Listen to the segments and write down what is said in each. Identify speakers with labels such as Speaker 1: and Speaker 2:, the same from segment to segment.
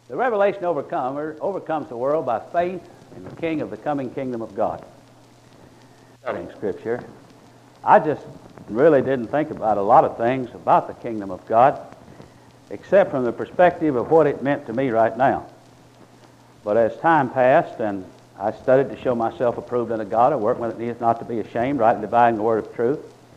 Speaker 1: The revelation overcomer overcomes the world by faith in the King of the coming kingdom of God. Studying Scripture, I just really didn't think about a lot of things about the kingdom of God, except from the perspective of what it meant to me right now. But as time passed and I studied to show myself approved unto God, I work when it needs not to be ashamed, rightly dividing the word of truth,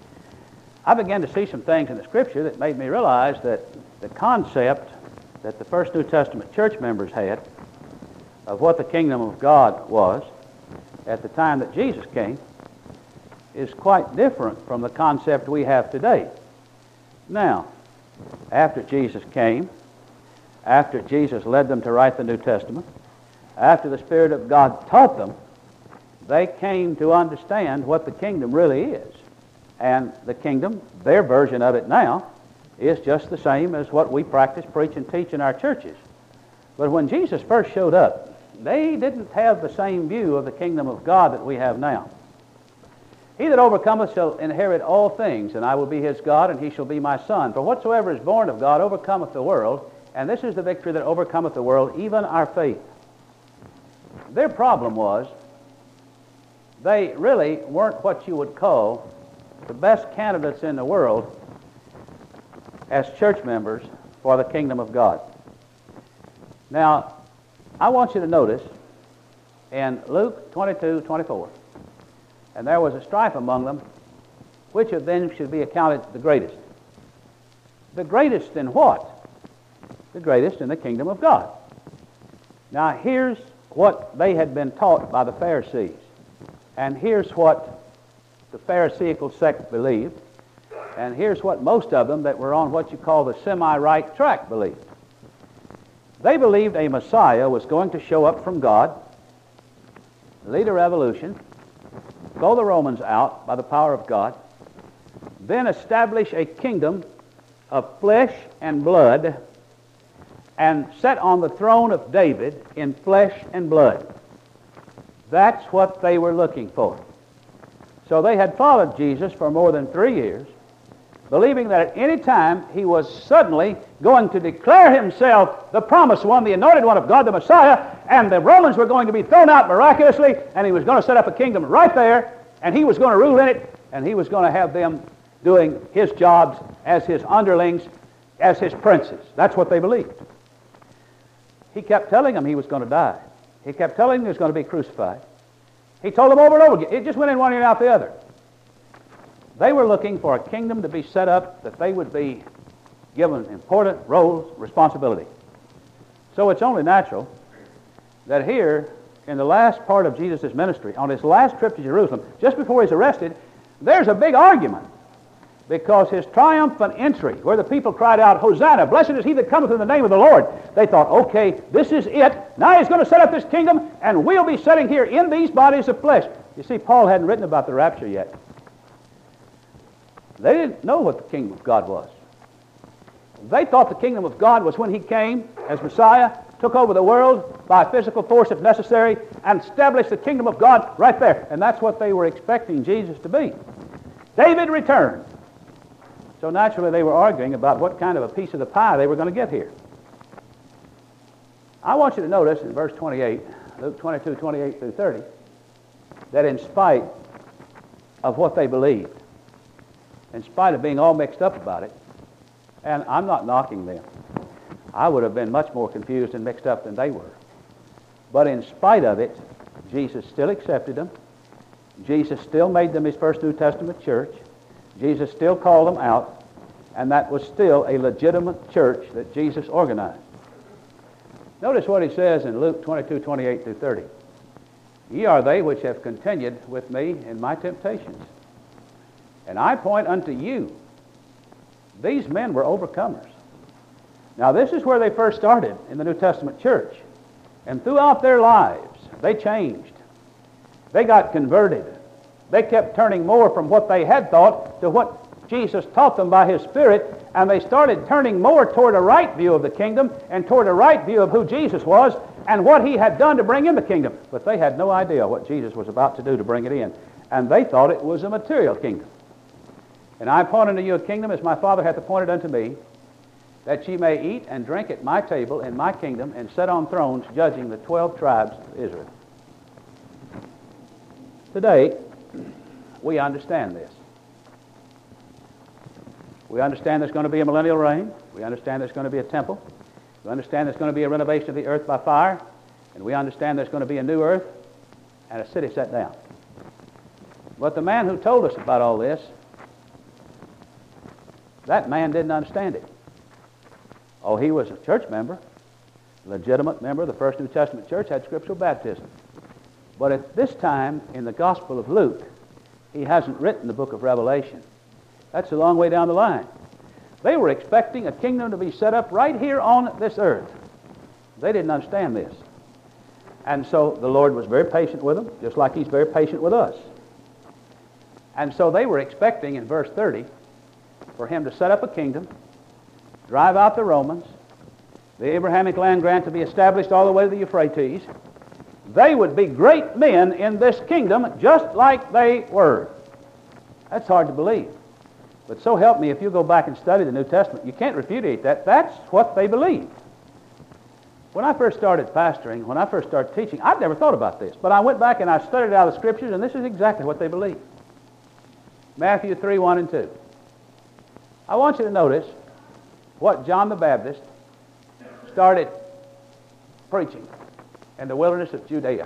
Speaker 1: I began to see some things in the Scripture that made me realize that the concept that the first New Testament church members had of what the kingdom of God was at the time that Jesus came is quite different from the concept we have today. Now, after Jesus came, after Jesus led them to write the New Testament, after the Spirit of God taught them, they came to understand what the kingdom really is. And the kingdom, their version of it now, is just the same as what we practice, preach, and teach in our churches. But when Jesus first showed up, they didn't have the same view of the kingdom of God that we have now. He that overcometh shall inherit all things, and I will be his God, and he shall be my son. For whatsoever is born of God overcometh the world, and this is the victory that overcometh the world, even our faith. Their problem was they really weren't what you would call the best candidates in the world as church members for the kingdom of God. Now, I want you to notice in Luke 22:24, and there was a strife among them, which of them should be accounted the greatest? The greatest in what? The greatest in the kingdom of God. Now, here's what they had been taught by the Pharisees, and here's what the Pharisaical sect believed, and here's what most of them that were on what you call the semi-right track believed. They believed a Messiah was going to show up from God, lead a revolution, throw the Romans out by the power of God, then establish a kingdom of flesh and blood, and set on the throne of David in flesh and blood. That's what they were looking for. So they had followed Jesus for more than 3 years, believing that at any time he was suddenly going to declare himself the promised one, the anointed one of God, the Messiah, and the Romans were going to be thrown out miraculously, and he was going to set up a kingdom right there, and he was going to rule in it, and he was going to have them doing his jobs as his underlings, as his princes. That's what they believed. He kept telling them he was going to die. He kept telling them he was going to be crucified. He told them over and over again. It just went in one ear and out the other. They were looking for a kingdom to be set up that they would be given important roles, responsibility. So it's only natural that here, in the last part of Jesus' ministry, on his last trip to Jerusalem, just before he's arrested, there's a big argument. Because his triumphant entry, where the people cried out, Hosanna, blessed is he that cometh in the name of the Lord, they thought, okay, this is it. Now he's going to set up this kingdom, and we'll be sitting here in these bodies of flesh. You see, Paul hadn't written about the rapture yet. They didn't know what the kingdom of God was. They thought the kingdom of God was when he came as Messiah, took over the world by physical force if necessary, and established the kingdom of God right there. And that's what they were expecting Jesus to be. David returned. So naturally they were arguing about what kind of a piece of the pie they were going to get here. I want you to notice in verse 28, Luke 22:28 through 30, that in spite of what they believed, in spite of being all mixed up about it, and I'm not knocking them. I would have been much more confused and mixed up than they were. But in spite of it, Jesus still accepted them. Jesus still made them his first New Testament church. Jesus still called them out, and that was still a legitimate church that Jesus organized. Notice what he says in Luke 22:28 through 30. Ye are they which have continued with me in my temptations. And I point unto you, these men were overcomers. Now this is where they first started in the New Testament church. And throughout their lives, they changed. They got converted. They kept turning more from what they had thought to what Jesus taught them by his Spirit, and they started turning more toward a right view of the kingdom and toward a right view of who Jesus was and what he had done to bring in the kingdom. But they had no idea what Jesus was about to do to bring it in, and they thought it was a material kingdom. And I appoint unto you a kingdom as my Father hath appointed unto me, that ye may eat and drink at my table in my kingdom, and sit on thrones judging the 12 tribes of Israel. Today, we understand this. We understand there's going to be a millennial reign. We understand there's going to be a temple. We understand there's going to be a renovation of the earth by fire. And we understand there's going to be a new earth and a city set down. But the man who told us about all this, that man didn't understand it. Oh, he was a church member, legitimate member of the First New Testament church, had scriptural baptism. But at this time, in the Gospel of Luke, he hasn't written the book of Revelation. That's a long way down the line. They were expecting a kingdom to be set up right here on this earth. They didn't understand this. And so the Lord was very patient with them, just like he's very patient with us. And so they were expecting in verse 30 for him to set up a kingdom, drive out the Romans, the Abrahamic land grant to be established all the way to the Euphrates. They would be great men in this kingdom just like they were. That's hard to believe. But so help me, if you go back and study the New Testament, you can't repudiate that. That's what they believed. When I first started pastoring, when I first started teaching, I'd never thought about this. But I went back and I studied out of the Scriptures, and this is exactly what they believed. Matthew 3, 1 and 2. I want you to notice what John the Baptist started preaching in the wilderness of Judea.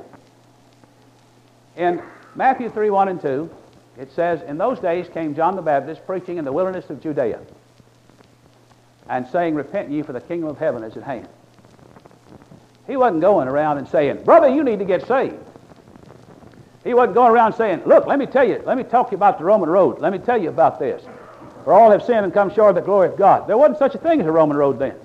Speaker 1: In Matthew 3, 1 and 2, it says, in those days came John the Baptist preaching in the wilderness of Judea and saying, repent ye, for the kingdom of heaven is at hand. He wasn't going around and saying, brother, you need to get saved. He wasn't going around saying, look, let me talk to you about the Roman road. Let me tell you about this. For all have sinned and come short of the glory of God. There wasn't such a thing as a Roman road then.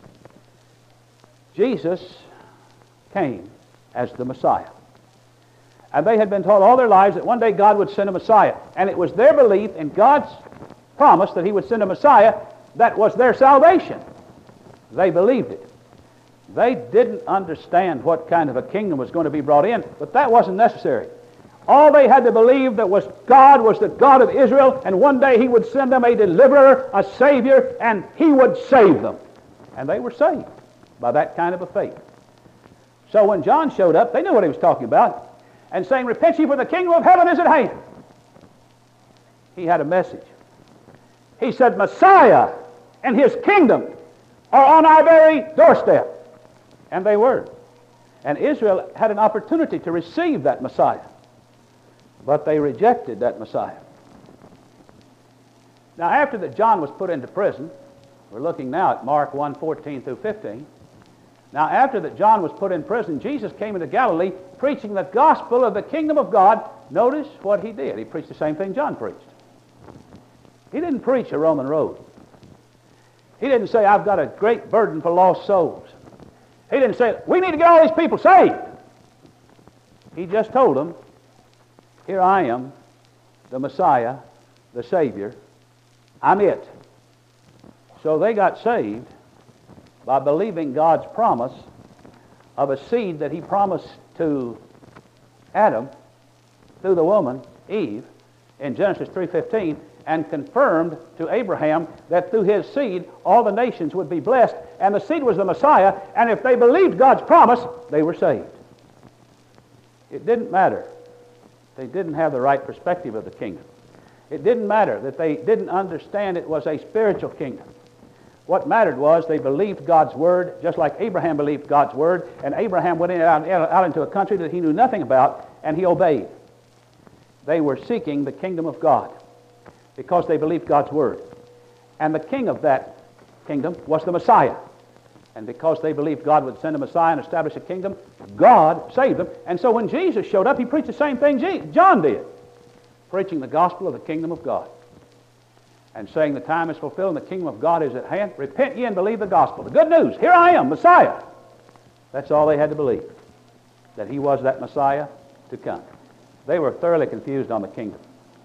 Speaker 1: Jesus came as the Messiah. And they had been taught all their lives that one day God would send a Messiah. And it was their belief in God's promise that he would send a Messiah that was their salvation. They believed it. They didn't understand what kind of a kingdom was going to be brought in, but that wasn't necessary. All they had to believe that was God was the God of Israel, and one day he would send them a deliverer, a Savior, and he would save them. And they were saved by that kind of a faith. So when John showed up, they knew what he was talking about, and saying, repent ye, for the kingdom of heaven is at hand. He had a message. He said, Messiah and his kingdom are on our very doorstep. And they were. And Israel had an opportunity to receive that Messiah. But they rejected that Messiah. Now, after that John was put into prison, we're looking now at Mark 1, 14 through 15. Now, after that John was put in prison, Jesus came into Galilee preaching the gospel of the kingdom of God. Notice what he did. He preached the same thing John preached. He didn't preach a Roman road. He didn't say, I've got a great burden for lost souls. He didn't say, we need to get all these people saved. He just told them, here I am, the Messiah, the Savior. I'm it. So they got saved by believing God's promise of a seed that he promised to Adam through the woman, Eve, in Genesis 3:15, and confirmed to Abraham that through his seed all the nations would be blessed, and the seed was the Messiah, and if they believed God's promise, they were saved. It didn't matter. They didn't have the right perspective of the kingdom. It didn't matter that they didn't understand it was a spiritual kingdom. What mattered was they believed God's word, just like Abraham believed God's word, and Abraham went out into a country that he knew nothing about, and he obeyed. They were seeking the kingdom of God because they believed God's word. And the king of that kingdom was the Messiah. And because they believed God would send a Messiah and establish a kingdom, God saved them. And so when Jesus showed up, he preached the same thing John did, preaching the gospel of the kingdom of God and saying the time is fulfilled and the kingdom of God is at hand. Repent ye and believe the gospel. The good news, here I am, Messiah. That's all they had to believe, that he was that Messiah to come. They were thoroughly confused on the kingdom.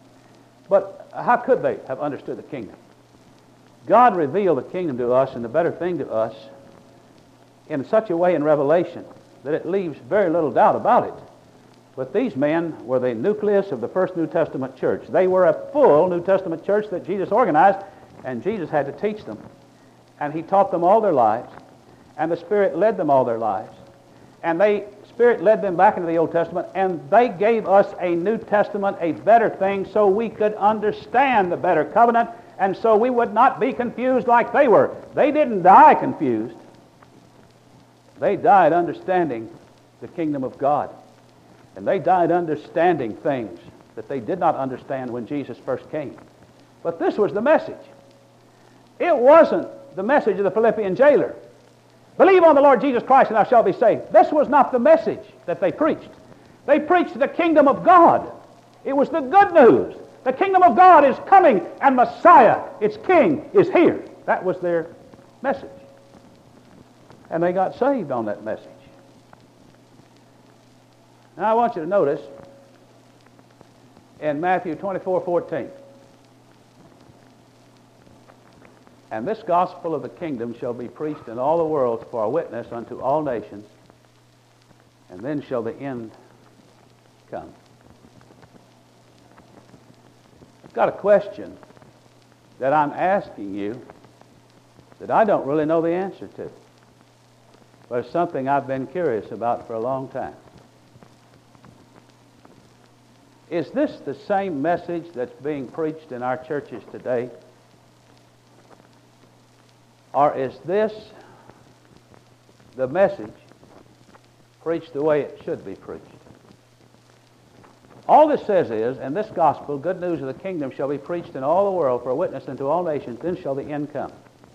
Speaker 1: But how could they have understood the kingdom? God revealed the kingdom to us and the better thing to us in such a way in Revelation that it leaves very little doubt about it. But these men were the nucleus of the first New Testament church. They were a full New Testament church that Jesus organized, and Jesus had to teach them. and He taught them all their lives, and the Spirit led them all their lives. And Spirit led them back into the Old Testament, and they gave us a New Testament, a better thing, so we could understand the better covenant, and so we would not be confused like they were. They didn't die confused. They died understanding the kingdom of God. And they died understanding things that they did not understand when Jesus first came. But this was the message. It wasn't the message of the Philippian jailer. Believe on the Lord Jesus Christ and thou shalt be saved. This was not the message that they preached. They preached the kingdom of God. It was the good news. The kingdom of God is coming, and Messiah, its King, is here. That was their message. And they got saved on that message. Now I want you to notice in Matthew 24:14. And this gospel of the kingdom shall be preached in all the world for a witness unto all nations, and then shall the end come. I've got a question that I'm asking you that I don't really know the answer to, but it's something I've been curious about for a long time. Is this the same message that's being preached in our churches today? Or is this the message preached the way it should be preached? All this says is, and this gospel, good news of the kingdom, shall be preached in all the world for a witness unto all nations, then shall the end come.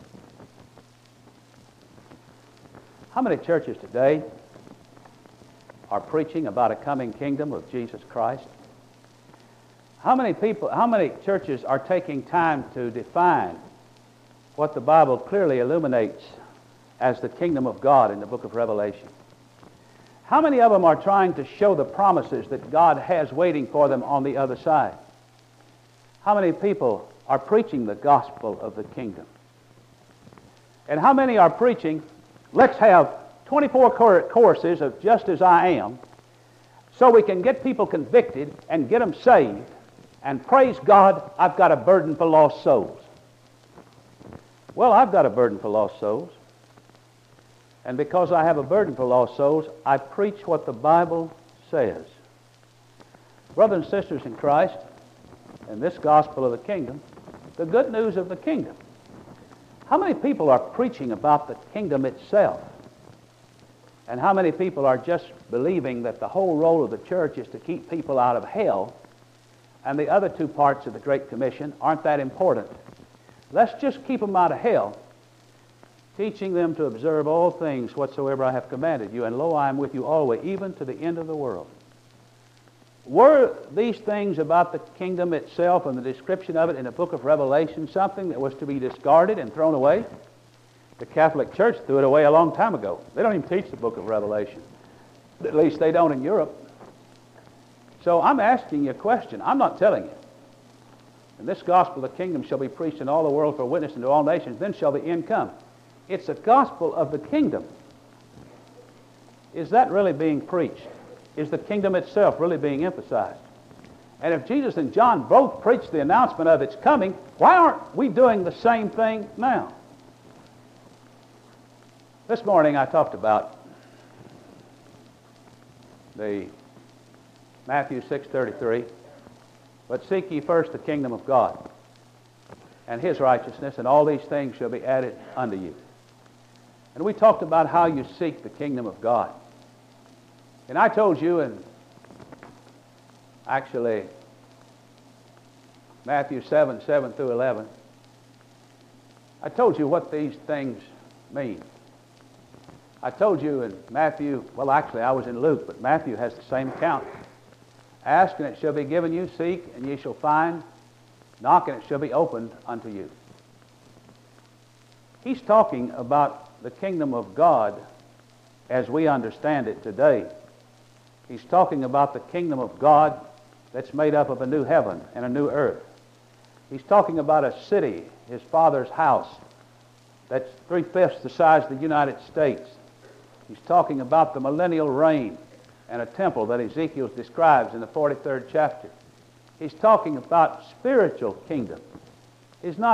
Speaker 1: How many churches today are preaching about a coming kingdom of Jesus Christ? How many churches are taking time to define what the Bible clearly illuminates as the kingdom of God in the book of Revelation? How many of them are trying to show the promises that God has waiting for them on the other side? How many people are preaching the gospel of the kingdom? And how many are preaching, let's have 24 courses of just as I am, so we can get people convicted and get them saved, and praise God, I've got a burden for lost souls. Well, I've got a burden for lost souls. And because I have a burden for lost souls, I preach what the Bible says. Brothers and sisters in Christ, in this gospel of the kingdom, the good news of the kingdom. How many people are preaching about the kingdom itself? And how many people are just believing that the whole role of the church is to keep people out of hell, and the other two parts of the Great Commission aren't that important? Let's just keep them out of hell, teaching them to observe all things whatsoever I have commanded you, and lo, I am with you always, even to the end of the world. Were these things about the kingdom itself and the description of it in the book of Revelation something that was to be discarded and thrown away? The Catholic Church threw it away a long time ago. They don't even teach the book of Revelation. At least they don't in Europe. So I'm asking you a question. I'm not telling you. And this gospel of the kingdom shall be preached in all the world for a witness unto all nations, then shall the end come. It's a gospel of the kingdom. Is that really being preached? Is the kingdom itself really being emphasized? And if Jesus and John both preached the announcement of its coming, why aren't we doing the same thing now? This morning I talked about the Matthew 6:33, but seek ye first the kingdom of God and his righteousness, and all these things shall be added unto you. And we talked about how you seek the kingdom of God. And I told you in actually Matthew 7 through 11, I told you what these things mean. I told you in Matthew, well actually I was in Luke, but Matthew has the same account. Ask and it shall be given you, seek and ye shall find, knock and it shall be opened unto you. He's talking about the kingdom of God as we understand it today. He's talking about the kingdom of God that's made up of a new heaven and a new earth. He's talking about a city, his Father's house, that's 3/5 the size of the United States. He's talking about the millennial reign and a temple that Ezekiel describes in the 43rd chapter. He's talking about spiritual kingdom. He's not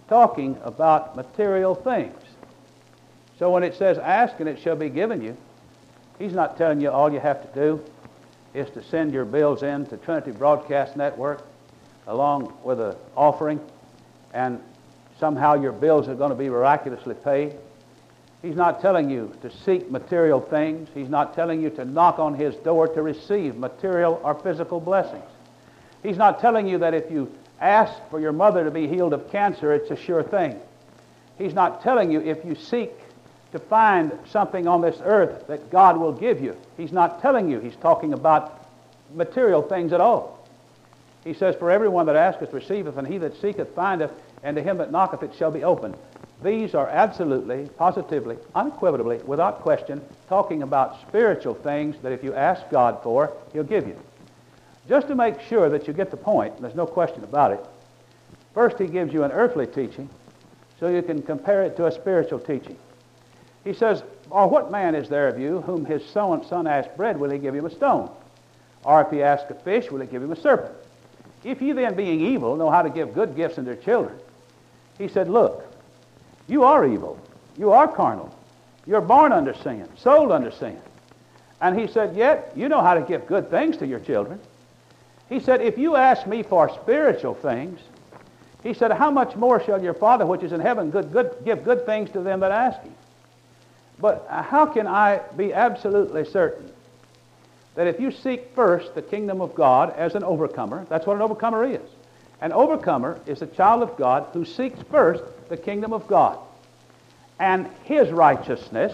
Speaker 1: talking about material things. So when it says, ask and it shall be given you, he's not telling you all you have to do is to send your bills in to Trinity Broadcast Network along with an offering, and somehow your bills are going to be miraculously paid. He's not telling you to seek material things. He's not telling you to knock on his door to receive material or physical blessings. He's not telling you that if you ask for your mother to be healed of cancer, it's a sure thing. He's not telling you if you seek to find something on this earth that God will give you. He's not telling you he's talking about material things at all. He says, for everyone that asketh receiveth, and he that seeketh findeth, and to him that knocketh it shall be opened. These are absolutely, positively, unequivocally, without question, talking about spiritual things that if you ask God for, he'll give you. Just to make sure that you get the point, and there's no question about it, first he gives you an earthly teaching so you can compare it to a spiritual teaching. He says, or what man is there of you whom his son asked bread, will he give him a stone? Or if he ask a fish, will he give him a serpent? If ye then, being evil, know how to give good gifts unto your children. He said, look, you are evil. You are carnal. You're born under sin, sold under sin. And he said, yet you know how to give good things to your children. He said, if you ask me for spiritual things, he said, how much more shall your Father which is in heaven give good things to them that ask him? But how can I be absolutely certain that if you seek first the kingdom of God as an overcomer, that's what an overcomer is. An overcomer is a child of God who seeks first the kingdom of God and his righteousness.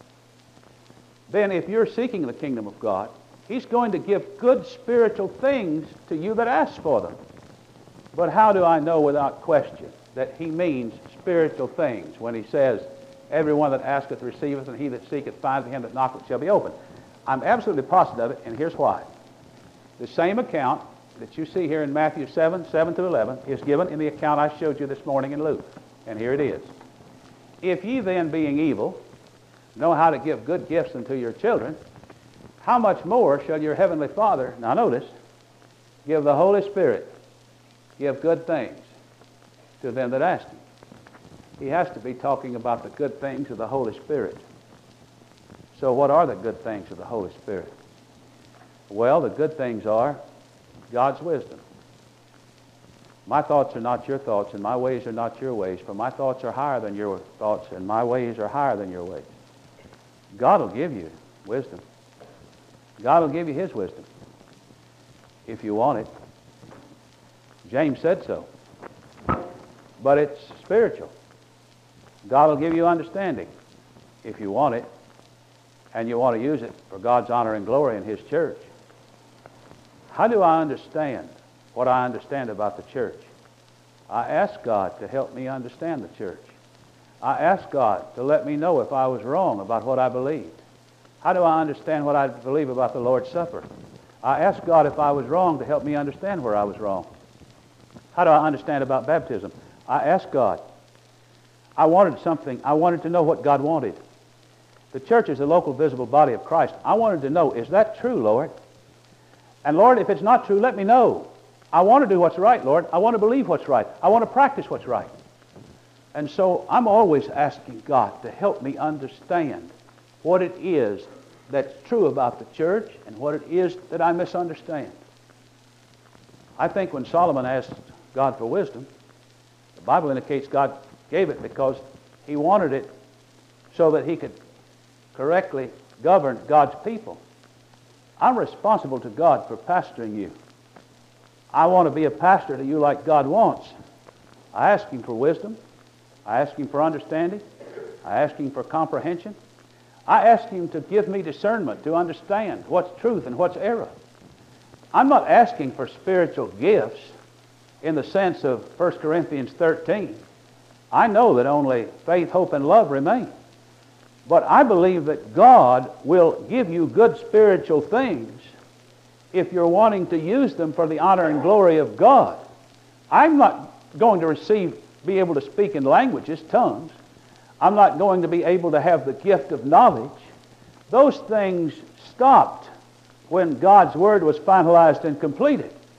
Speaker 1: Then if you're seeking the kingdom of God, he's going to give good spiritual things to you that ask for them. But how do I know without question that he means spiritual things when he says, everyone that asketh receiveth, and he that seeketh findeth, him that knocketh shall be opened? I'm absolutely positive of it, and here's why. The same account that you see here in Matthew 7 through 11 is given in the account I showed you this morning in Luke. And here it is. If ye then, being evil, know how to give good gifts unto your children, how much more shall your heavenly Father, now notice, give the Holy Spirit, give good things to them that ask him? He has to be talking about the good things of the Holy Spirit. So what are the good things of the Holy Spirit? Well, the good things are God's wisdom. My thoughts are not your thoughts, and my ways are not your ways, for my thoughts are higher than your thoughts, and my ways are higher than your ways. God will give you wisdom. God will give you his wisdom if you want it. James said so. But it's spiritual. God will give you understanding if you want it, and you want to use it for God's honor and glory in his church. How do I understand what I understand about the church? I ask God to help me understand the church. I ask God to let me know if I was wrong about what I believed. How do I understand what I believe about the Lord's Supper? I ask God if I was wrong to help me understand where I was wrong. How do I understand about baptism? I ask God. I wanted something. I wanted to know what God wanted. The church is the local visible body of Christ. I wanted to know, is that true, Lord? And Lord, if it's not true, let me know. I want to do what's right, Lord. I want to believe what's right. I want to practice what's right. And so I'm always asking God to help me understand what it is that's true about the church and what it is that I misunderstand. I think when Solomon asked God for wisdom, the Bible indicates God gave it because he wanted it so that he could correctly govern God's people. I'm responsible to God for pastoring you. I want to be a pastor to you like God wants. I ask him for wisdom. I ask him for understanding. I ask him for comprehension. I ask him to give me discernment to understand what's truth and what's error. I'm not asking for spiritual gifts in the sense of 1 Corinthians 13. I know that only faith, hope, and love remain. But I believe that God will give you good spiritual things if you're wanting to use them for the honor and glory of God. I'm not going to be able to speak in languages, tongues. I'm not going to be able to have the gift of knowledge. Those things stopped when God's Word was finalized and completed.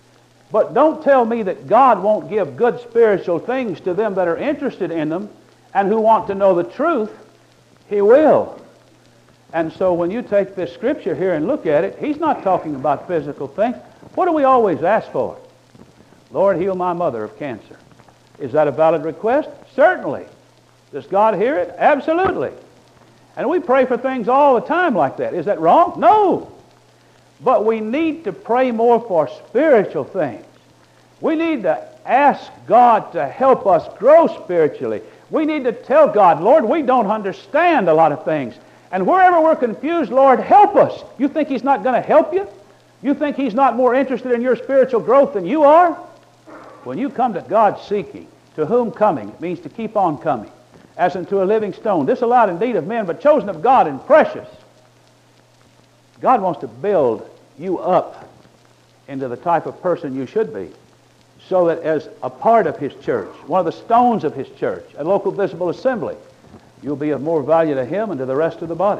Speaker 1: But don't tell me that God won't give good spiritual things to them that are interested in them and who want to know the truth. He will. And so when you take this scripture here and look at it, he's not talking about physical things. What do we always ask for? Lord, heal my mother of cancer. Is that a valid request? Certainly. Does God hear it? Absolutely. And we pray for things all the time like that. Is that wrong? No. But we need to pray more for spiritual things. We need to ask God to help us grow spiritually. We need to tell God, Lord, we don't understand a lot of things. And wherever we're confused, Lord, help us. You think he's not going to help you? You think he's not more interested in your spiritual growth than you are? When you come to God seeking, to whom coming, it means to keep on coming, as unto a living stone, disallowed indeed of men, but chosen of God and precious. God wants to build you up into the type of person you should be, so that as a part of his church, one of the stones of his church, a local visible assembly, you'll be of more value to him and to the rest of the body.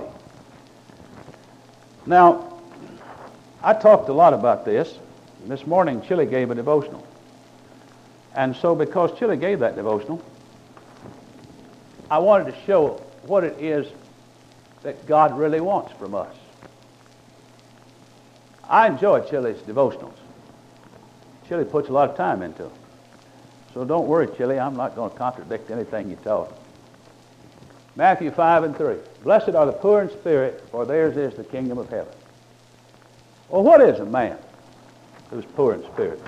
Speaker 1: Now, I talked a lot about this. This morning, Chile gave a devotional. And so because Chile gave that devotional, I wanted to show what it is that God really wants from us. I enjoy Chile's devotionals. Chile puts a lot of time into them. So don't worry, Chile, I'm not going to contradict anything you taught. Matthew 5 and 3. Blessed are the poor in spirit, for theirs is the kingdom of heaven. Well, what is a man who's poor in spirit?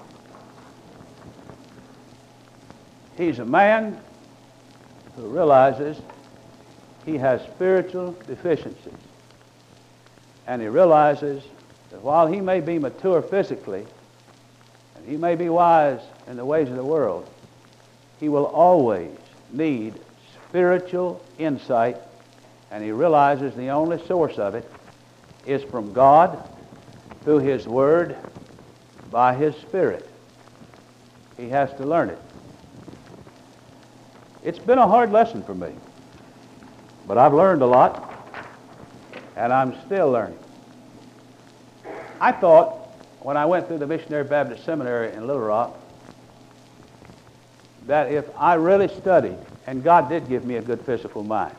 Speaker 1: He's a man who realizes he has spiritual deficiencies. And he realizes that while he may be mature physically, and he may be wise in the ways of the world, he will always need spiritual insight, and he realizes the only source of it is from God, through his Word, by his Spirit. He has to learn it. It's been a hard lesson for me, but I've learned a lot, and I'm still learning. I thought when I went through the Missionary Baptist Seminary in Little Rock that if I really studied, and God did give me a good physical mind.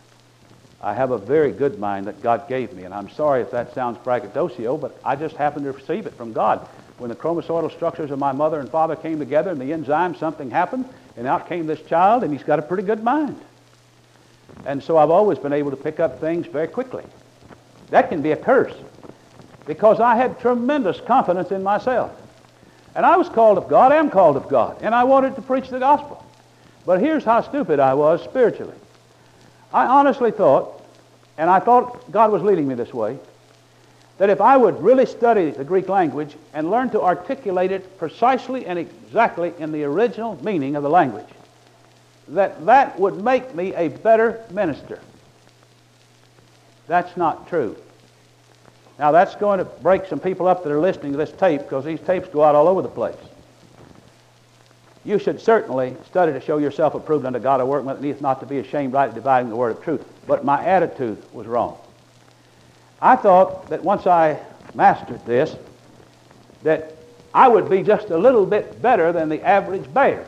Speaker 1: I have a very good mind that God gave me, and I'm sorry if that sounds braggadocio, but I just happened to receive it from God. When the chromosomal structures of my mother and father came together and the enzyme, something happened, and out came this child, and he's got a pretty good mind. And so I've always been able to pick up things very quickly. That can be a curse, because I had tremendous confidence in myself. And I was called of God, am called of God, and I wanted to preach the gospel. But here's how stupid I was spiritually. I honestly thought, and I thought God was leading me this way, that if I would really study the Greek language and learn to articulate it precisely and exactly in the original meaning of the language, that would make me a better minister. That's not true. Now, that's going to break some people up that are listening to this tape, because these tapes go out all over the place. You should certainly study to show yourself approved unto God, a workman that needeth not to be ashamed, rightly dividing the word of truth. But my attitude was wrong. I thought that once I mastered this, that I would be just a little bit better than the average bear.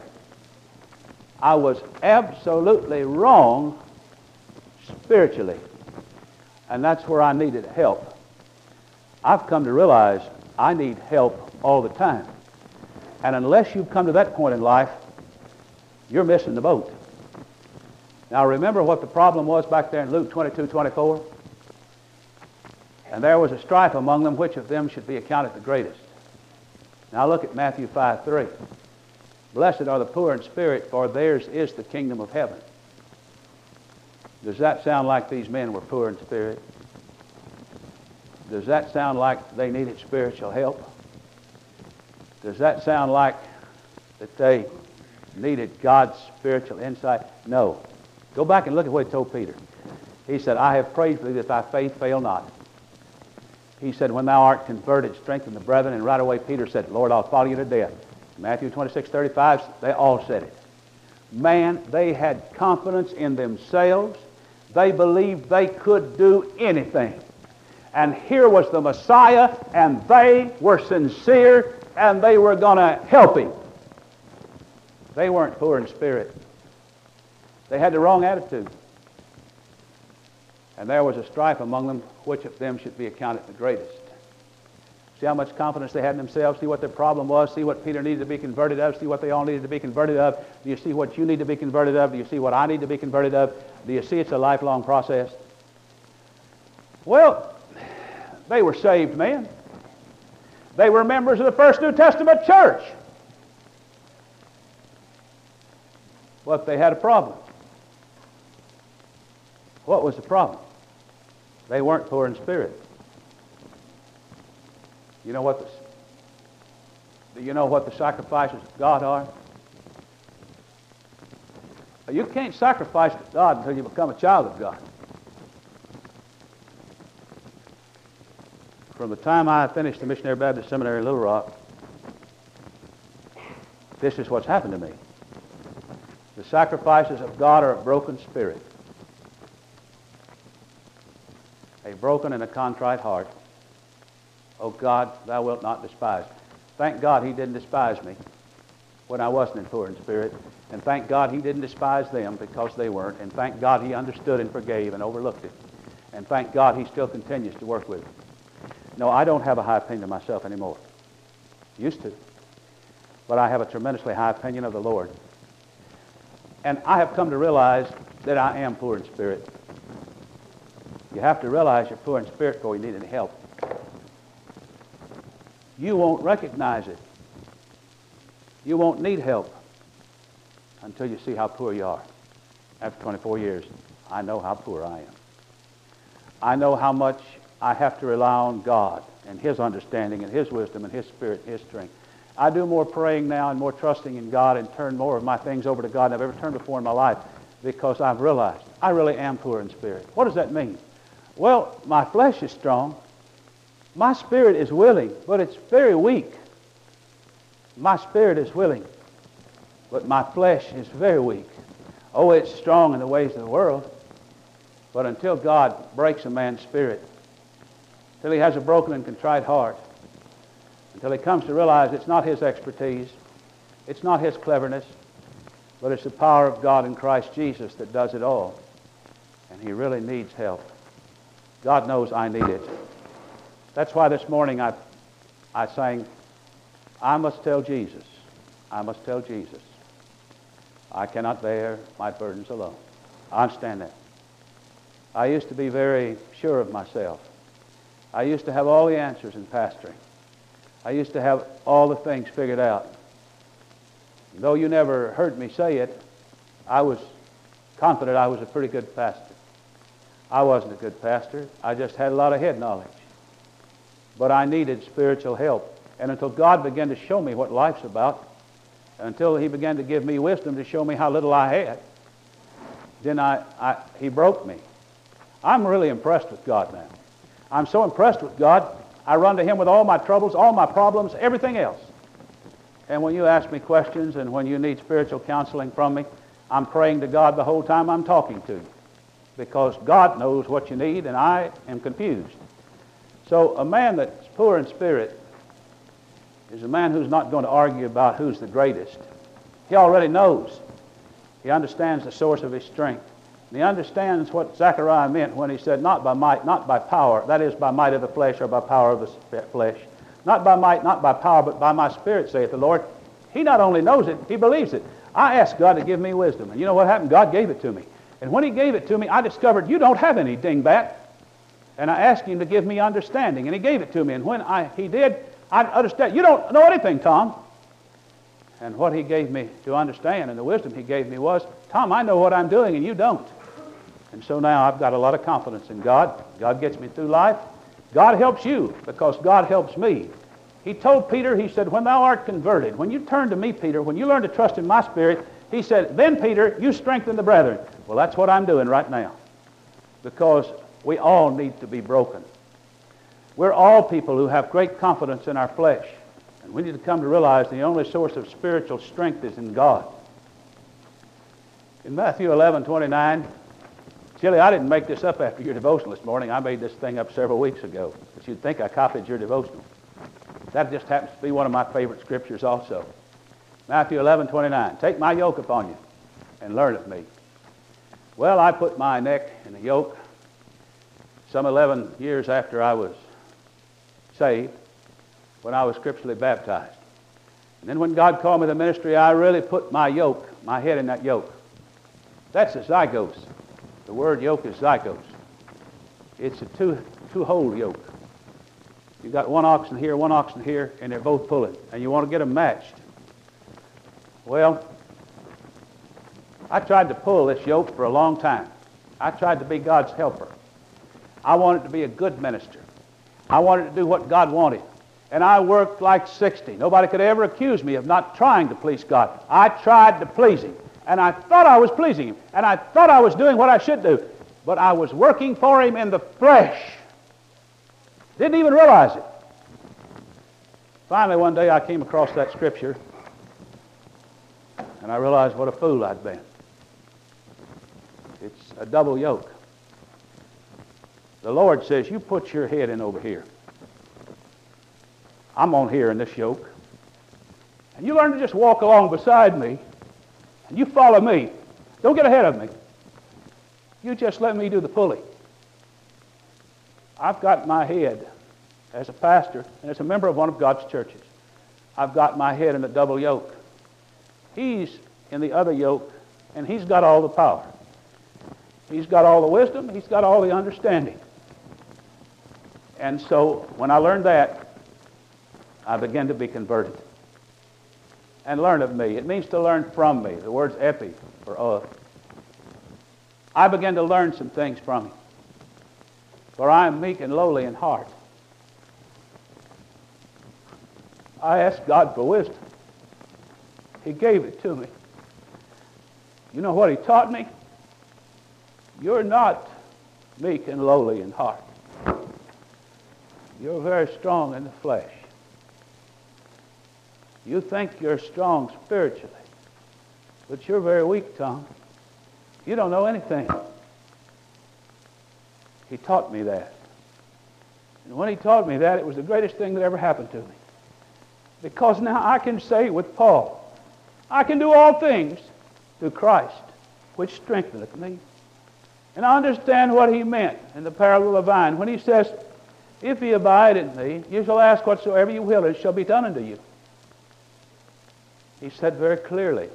Speaker 1: I was absolutely wrong spiritually, and that's where I needed help. I've come to realize I need help all the time. And unless you've come to that point in life, you're missing the boat. Now remember what the problem was back there in Luke 22:24? And there was a strife among them, which of them should be accounted the greatest. Now look at Matthew 5:3. Blessed are the poor in spirit, for theirs is the kingdom of heaven. Does that sound like these men were poor in spirit? Does that sound like they needed spiritual help? Does that sound like that they needed God's spiritual insight? No. Go back and look at what he told Peter. He said, I have prayed for thee that thy faith fail not. He said, when thou art converted, strengthen the brethren. And right away Peter said, Lord, I'll follow you to death. Matthew 26:35, they all said it. Man, they had confidence in themselves. They believed they could do anything. And here was the Messiah, and they were sincere, and they were going to help him. They weren't poor in spirit. They had the wrong attitude. And there was a strife among them, which of them should be accounted the greatest. See how much confidence they had in themselves. See what their problem was. See what Peter needed to be converted of. See what they all needed to be converted of. Do you see what you need to be converted of? Do you see what I need to be converted of? Do you see it's a lifelong process? Well, they were saved men. They were members of the First New Testament church. But they had a problem. What was the problem? They weren't poor in spirit. Do you know what the sacrifices of God are? You can't sacrifice to God until you become a child of God. From the time I finished the Missionary Baptist Seminary in Little Rock, this is what's happened to me. The sacrifices of God are a broken spirit, a broken and a contrite heart. Oh God, thou wilt not despise. Thank God he didn't despise me when I wasn't poor in spirit. And thank God he didn't despise them because they weren't. And thank God he understood and forgave and overlooked it. And thank God he still continues to work with me. No, I don't have a high opinion of myself anymore. Used to. But I have a tremendously high opinion of the Lord. And I have come to realize that I am poor in spirit. You have to realize you're poor in spirit before you need any help. You won't recognize it. You won't need help until you see how poor you are. After 24 years, I know how poor I am. I know how much I have to rely on God and his understanding and his wisdom and his spirit and his strength. I do more praying now and more trusting in God and turn more of my things over to God than I've ever turned before in my life because I've realized I really am poor in spirit. What does that mean? Well, my flesh is strong. My spirit is willing, but it's very weak. My spirit is willing, but my flesh is very weak. Oh, it's strong in the ways of the world, but until God breaks a man's spirit, until he has a broken and contrite heart, until he comes to realize it's not his expertise, it's not his cleverness, but it's the power of God in Christ Jesus that does it all. And he really needs help. God knows I need it. That's why this morning I sang, I must tell Jesus, I must tell Jesus, I cannot bear my burdens alone. I understand that. I used to be very sure of myself. I used to have all the answers in pastoring. I used to have all the things figured out. Though you never heard me say it, I was confident I was a pretty good pastor. I wasn't a good pastor. I just had a lot of head knowledge. But I needed spiritual help. And until God began to show me what life's about, until he began to give me wisdom to show me how little I had, then he broke me. I'm really impressed with God now. I'm so impressed with God, I run to him with all my troubles, all my problems, everything else. And when you ask me questions and when you need spiritual counseling from me, I'm praying to God the whole time I'm talking to you. Because God knows what you need and I am confused. So a man that's poor in spirit is a man who's not going to argue about who's the greatest. He already knows. He understands the source of his strength. And he understands what Zechariah meant when he said, not by might, not by power, that is, by might of the flesh or by power of the flesh. Not by might, not by power, but by my spirit, saith the Lord. He not only knows it, he believes it. I asked God to give me wisdom. And you know what happened? God gave it to me. And when he gave it to me, I discovered you don't have any dingbat. And I asked him to give me understanding, and he gave it to me. And when he did, I understand. You don't know anything, Tom. And what he gave me to understand and the wisdom he gave me was, Tom, I know what I'm doing and you don't. And so now I've got a lot of confidence in God. God gets me through life. God helps you because God helps me. He told Peter, he said, when thou art converted, when you turn to me, Peter, when you learn to trust in my spirit, he said, then, Peter, you strengthen the brethren. Well, that's what I'm doing right now because we all need to be broken. We're all people who have great confidence in our flesh. And we need to come to realize the only source of spiritual strength is in God. In Matthew 11:29, Chili, I didn't make this up after your devotional this morning. I made this thing up several weeks ago. But you'd think I copied your devotional. That just happens to be one of my favorite scriptures also. Matthew 11:29. Take my yoke upon you and learn of me. Well, I put my neck in the yoke some 11 years after I was saved, when I was scripturally baptized. And then when God called me to ministry, I really put my head in that yoke. That's a zygos. The word yoke is zygos. It's a two-hole yoke. You've got one oxen here, and they're both pulling, and you want to get them matched. Well, I tried to pull this yoke for a long time. I tried to be God's helper. I wanted to be a good minister. I wanted to do what God wanted. And I worked like 60. Nobody could ever accuse me of not trying to please God. I tried to please Him. And I thought I was pleasing Him. And I thought I was doing what I should do. But I was working for Him in the flesh. Didn't even realize it. Finally, one day I came across that scripture. And I realized what a fool I'd been. It's a double yoke. The Lord says, you put your head in over here. I'm on here in this yoke. And you learn to just walk along beside me. And you follow me. Don't get ahead of me. You just let me do the pulling. I've got my head as a pastor and as a member of one of God's churches. I've got my head in a double yoke. He's in the other yoke, and he's got all the power. He's got all the wisdom. He's got all the understanding. And so when I learned that, I began to be converted. And learn of me. It means to learn from me. The word's epi, or of. I began to learn some things from him. For I am meek and lowly in heart. I asked God for wisdom. He gave it to me. You know what he taught me? You're not meek and lowly in heart. You're very strong in the flesh. You think you're strong spiritually, but you're very weak, Tom. You don't know anything. He taught me that. And when he taught me that, it was the greatest thing that ever happened to me. Because now I can say with Paul, I can do all things through Christ, which strengtheneth me. And I understand what he meant in the parable of the vine when he says, if ye abide in me, you shall ask whatsoever you will, and it shall be done unto you. He said very clearly,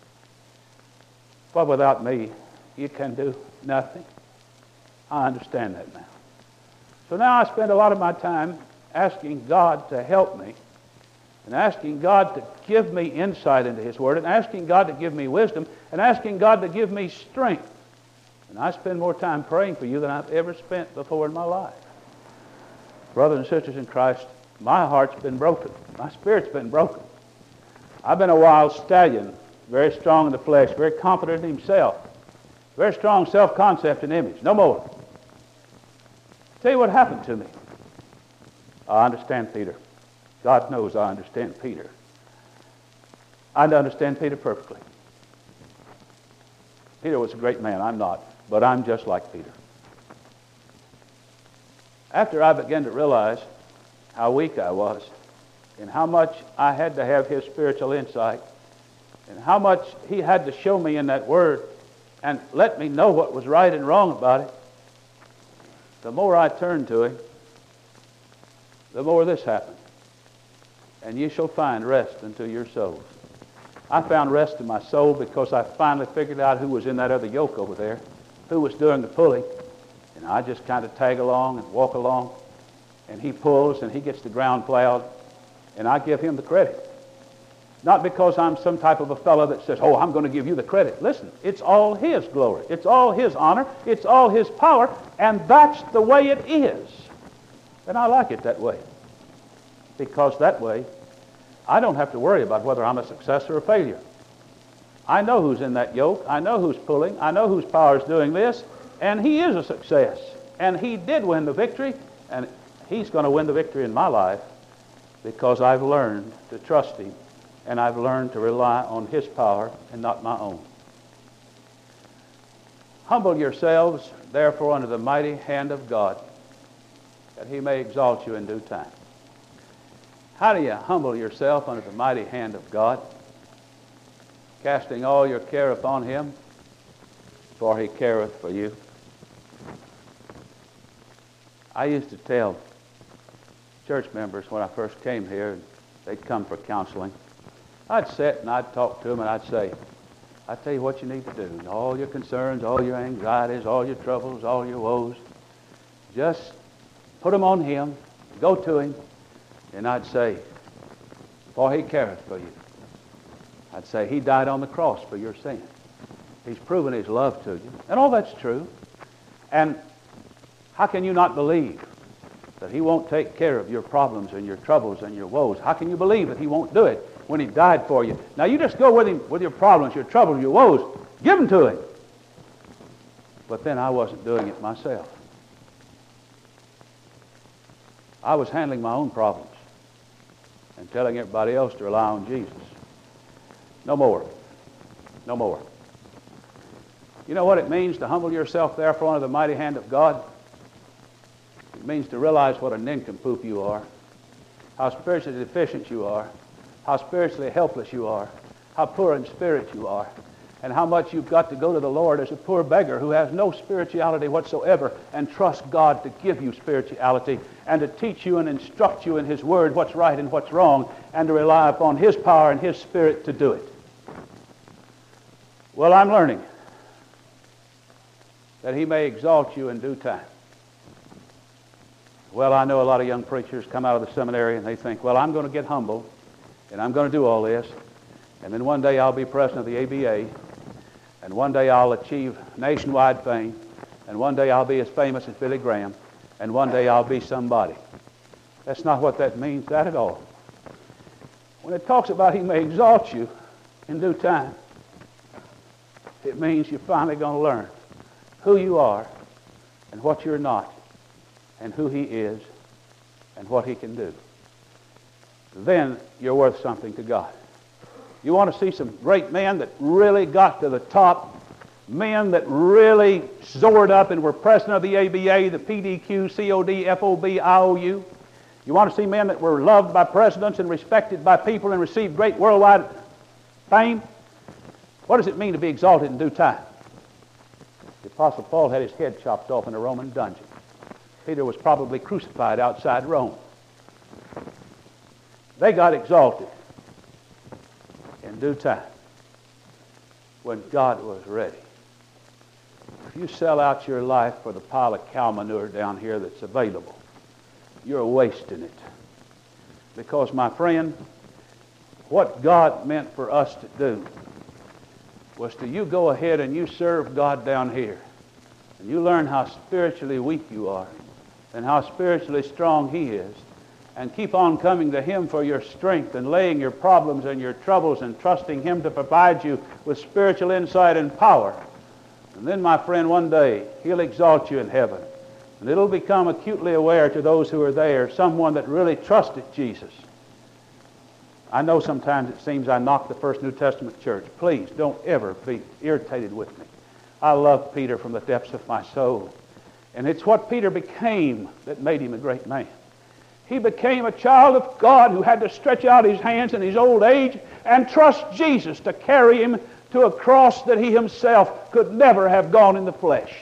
Speaker 1: but without me, you can do nothing. I understand that now. So now I spend a lot of my time asking God to help me, and asking God to give me insight into his word, and asking God to give me wisdom, and asking God to give me strength. And I spend more time praying for you than I've ever spent before in my life. Brothers and sisters in Christ, my heart's been broken. My spirit's been broken. I've been a wild stallion, very strong in the flesh, very confident in himself, very strong self-concept and image. No more. Tell you what happened to me. I understand Peter. God knows I understand Peter. I understand Peter perfectly. Peter was a great man. I'm not, but I'm just like Peter. After I began to realize how weak I was, and how much I had to have his spiritual insight, and how much he had to show me in that word and let me know what was right and wrong about it, the more I turned to him, the more this happened. And you shall find rest unto your souls. I found rest in my soul because I finally figured out who was in that other yoke over there, who was doing the pulling. And I just kind of tag along and walk along, and he pulls and he gets the ground plowed, and I give him the credit. Not because I'm some type of a fellow that says, oh, I'm going to give you the credit. Listen, it's all his glory. It's all his honor. It's all his power, and that's the way it is. And I like it that way. Because that way, I don't have to worry about whether I'm a success or a failure. I know who's in that yoke. I know who's pulling. I know whose power is doing this. And he is a success. And he did win the victory. And he's going to win the victory in my life because I've learned to trust him. And I've learned to rely on his power and not my own. Humble yourselves, therefore, under the mighty hand of God, that he may exalt you in due time. How do you humble yourself under the mighty hand of God, casting all your care upon him, for he careth for you? I used to tell church members when I first came here, they'd come for counseling, I'd sit and I'd talk to them and I'd say, I tell you what you need to do. All your concerns, all your anxieties, all your troubles, all your woes, just put them on him, go to him, and I'd say, for he careth for you. I'd say, he died on the cross for your sin. He's proven his love to you. And all that's true. And how can you not believe that he won't take care of your problems and your troubles and your woes? How can you believe that he won't do it when he died for you? Now you just go with him with your problems, your troubles, your woes. Give them to him. But then I wasn't doing it myself. I was handling my own problems and telling everybody else to rely on Jesus. No more. No more. You know what it means to humble yourself therefore under the mighty hand of God? It means to realize what a nincompoop you are, how spiritually deficient you are, how spiritually helpless you are, how poor in spirit you are, and how much you've got to go to the Lord as a poor beggar who has no spirituality whatsoever and trust God to give you spirituality and to teach you and instruct you in his word what's right and what's wrong and to rely upon his power and his spirit to do it. Well, I'm learning that he may exalt you in due time. Well, I know a lot of young preachers come out of the seminary and they think, well, I'm going to get humble and I'm going to do all this, and then one day I'll be president of the ABA, and one day I'll achieve nationwide fame, and one day I'll be as famous as Billy Graham, and one day I'll be somebody. That's not what that means, that at all. When it talks about he may exalt you in due time, it means you're finally going to learn who you are and what you're not and who he is and what he can do. Then you're worth something to God. You want to see some great men that really got to the top, men that really soared up and were president of the ABA, the PDQ, COD, FOB, IOU. You want to see men that were loved by presidents and respected by people and received great worldwide fame? What does it mean to be exalted in due time? The Apostle Paul had his head chopped off in a Roman dungeon. Peter was probably crucified outside Rome. They got exalted in due time when God was ready. If you sell out your life for the pile of cow manure down here that's available, you're wasting it. Because, my friend, what God meant for us to do was to you go ahead and you serve God down here. And you learn how spiritually weak you are and how spiritually strong he is. And keep on coming to him for your strength and laying your problems and your troubles and trusting him to provide you with spiritual insight and power. And then, my friend, one day he'll exalt you in heaven. And it'll become acutely aware to those who are there, someone that really trusted Jesus. I know sometimes it seems I knock the First New Testament church. Please don't ever be irritated with me. I love Peter from the depths of my soul. And it's what Peter became that made him a great man. He became a child of God who had to stretch out his hands in his old age and trust Jesus to carry him to a cross that he himself could never have gone in the flesh.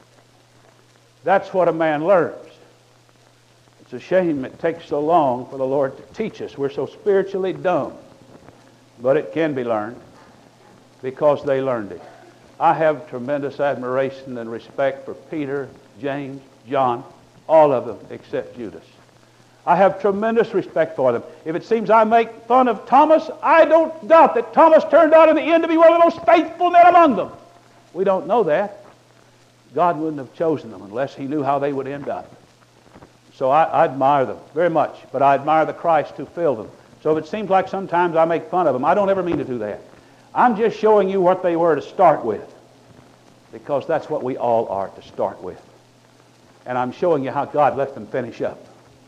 Speaker 1: That's what a man learns. It's a shame it takes so long for the Lord to teach us. We're so spiritually dumb. But it can be learned because they learned it. I have tremendous admiration and respect for Peter, James, John, all of them except Judas. I have tremendous respect for them. If it seems I make fun of Thomas, I don't doubt that Thomas turned out in the end to be one of the most faithful men among them. We don't know that. God wouldn't have chosen them unless he knew how they would end up. So I admire them very much, but I admire the Christ who filled them. So if it seems like sometimes I make fun of them, I don't ever mean to do that. I'm just showing you what they were to start with, because that's what we all are to start with. And I'm showing you how God let them finish up.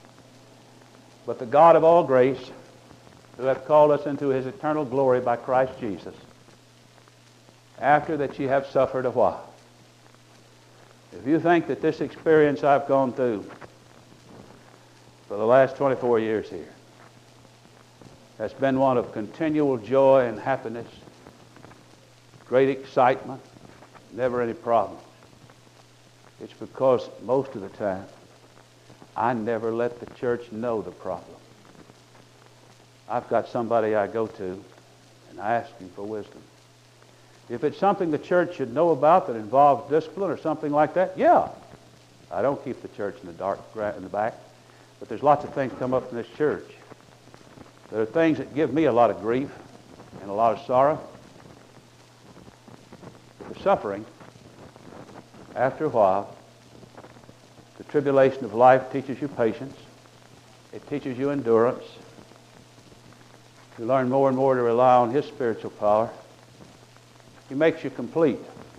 Speaker 1: But the God of all grace, who hath called us into his eternal glory by Christ Jesus, after that ye have suffered a while. If you think that this experience I've gone through for the last 24 years here has been one of continual joy and happiness, great excitement, never any problems. It's because most of the time I never let the church know the problem. I've got somebody I go to and I ask him for wisdom. If it's something the church should know about that involves discipline or something like that, yeah. I don't keep the church in the dark in the back. But there's lots of things come up in this church. There are things that give me a lot of grief and a lot of sorrow. The suffering, after a while, the tribulation of life teaches you patience. It teaches you endurance. You learn more and more to rely on His spiritual power. He makes you complete,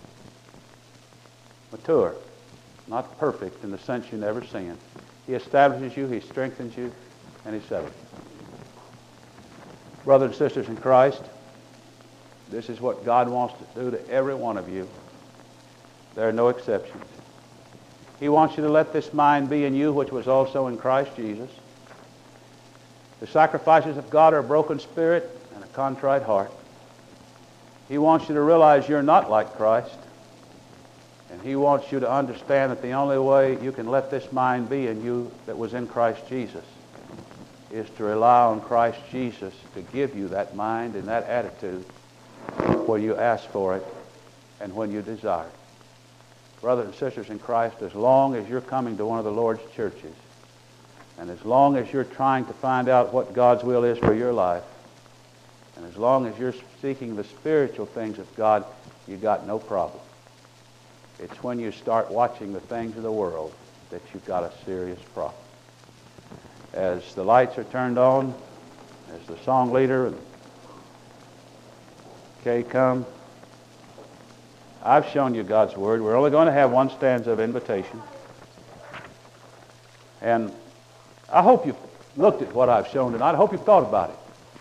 Speaker 1: mature, not perfect in the sense you never sinned. He establishes you, He strengthens you, and He settles you. Brothers and sisters in Christ, this is what God wants to do to every one of you. There are no exceptions. He wants you to let this mind be in you, which was also in Christ Jesus. The sacrifices of God are a broken spirit and a contrite heart. He wants you to realize you're not like Christ. And He wants you to understand that the only way you can let this mind be in you that was in Christ Jesus is to rely on Christ Jesus to give you that mind and that attitude when you ask for it and when you desire it. Brothers and sisters in Christ, as long as you're coming to one of the Lord's churches, and as long as you're trying to find out what God's will is for your life, and as long as you're seeking the spiritual things of God, you got no problem. It's when you start watching the things of the world that you've got a serious problem. As the lights are turned on, as the song leader and Kay come, I've shown you God's Word. We're only going to have one stanza of invitation. And I hope you've looked at what I've shown tonight. I hope you've thought about it.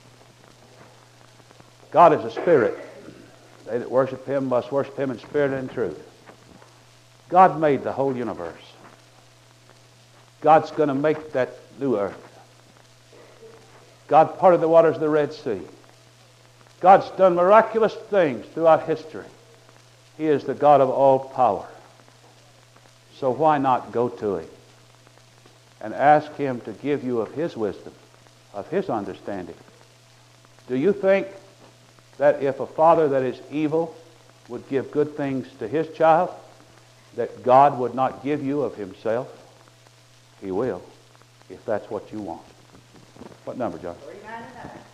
Speaker 1: God is a spirit. They that worship Him must worship Him in spirit and in truth. God made the whole universe. God's going to make that new earth. God parted the waters of the Red Sea. God's done miraculous things throughout history. He is the God of all power. So why not go to Him and ask Him to give you of His wisdom, of His understanding? Do you think that if a father that is evil would give good things to his child, that God would not give you of Himself? He will, if that's what you want. What number, John?
Speaker 2: 399.